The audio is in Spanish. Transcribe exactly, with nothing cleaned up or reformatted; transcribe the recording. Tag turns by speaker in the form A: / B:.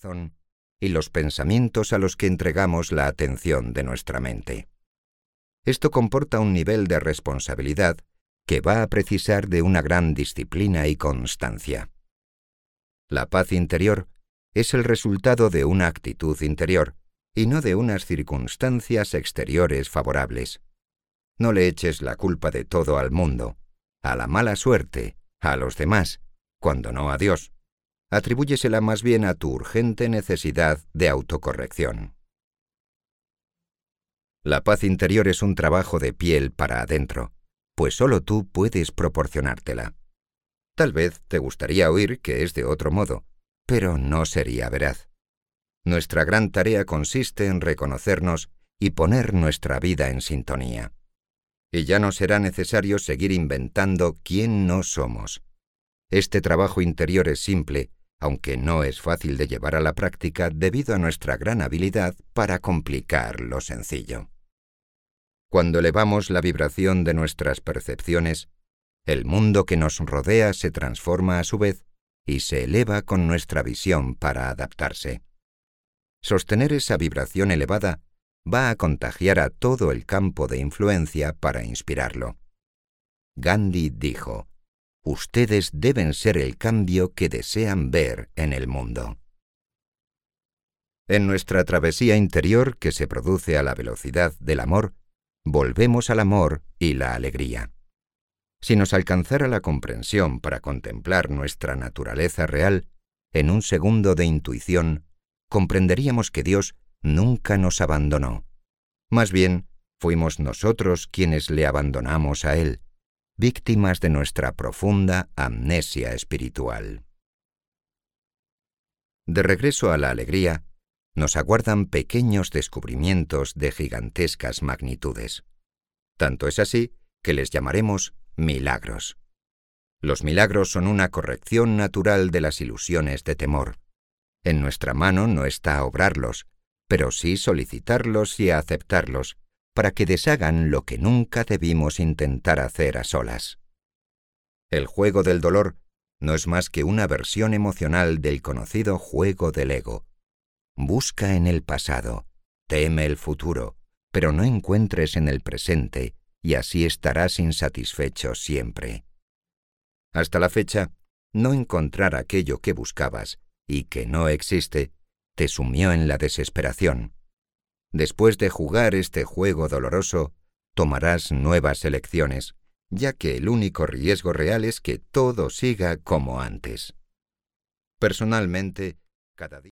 A: corazón y los pensamientos a los que entregamos la atención de nuestra mente. Esto comporta un nivel de responsabilidad que va a precisar de una gran disciplina y constancia. La paz interior es el resultado de una actitud interior y no de unas circunstancias exteriores favorables. No le eches la culpa de todo al mundo, a la mala suerte, a los demás, cuando no a Dios. Atribúyesela más bien a tu urgente necesidad de autocorrección. La paz interior es un trabajo de piel para adentro, pues solo tú puedes proporcionártela. Tal vez te gustaría oír que es de otro modo, pero no sería veraz. Nuestra gran tarea consiste en reconocernos y poner nuestra vida en sintonía. Y ya no será necesario seguir inventando quién no somos. Este trabajo interior es simple, aunque no es fácil de llevar a la práctica debido a nuestra gran habilidad para complicar lo sencillo. Cuando elevamos la vibración de nuestras percepciones, el mundo que nos rodea se transforma a su vez y se eleva con nuestra visión para adaptarse. Sostener esa vibración elevada va a contagiar a todo el campo de influencia para inspirarlo. Gandhi dijo: «Ustedes deben ser el cambio que desean ver en el mundo». En nuestra travesía interior, que se produce a la velocidad del amor, volvemos al amor y la alegría. Si nos alcanzara la comprensión para contemplar nuestra naturaleza real, en un segundo de intuición, comprenderíamos que Dios nunca nos abandonó. Más bien, fuimos nosotros quienes le abandonamos a Él, víctimas de nuestra profunda amnesia espiritual. De regreso a la alegría, nos aguardan pequeños descubrimientos de gigantescas magnitudes. Tanto es así que les llamaremos milagros. Los milagros son una corrección natural de las ilusiones de temor. En nuestra mano no está obrarlos, pero sí solicitarlos y aceptarlos, para que deshagan lo que nunca debimos intentar hacer a solas. El juego del dolor no es más que una versión emocional del conocido juego del ego. Busca en el pasado, teme el futuro, pero no encuentres en el presente, y así estarás insatisfecho siempre. Hasta la fecha, no encontrar aquello que buscabas y que no existe, te sumió en la desesperación. Después de jugar este juego doloroso, tomarás nuevas elecciones, ya que el único riesgo real es que todo siga como antes. Personalmente, cada día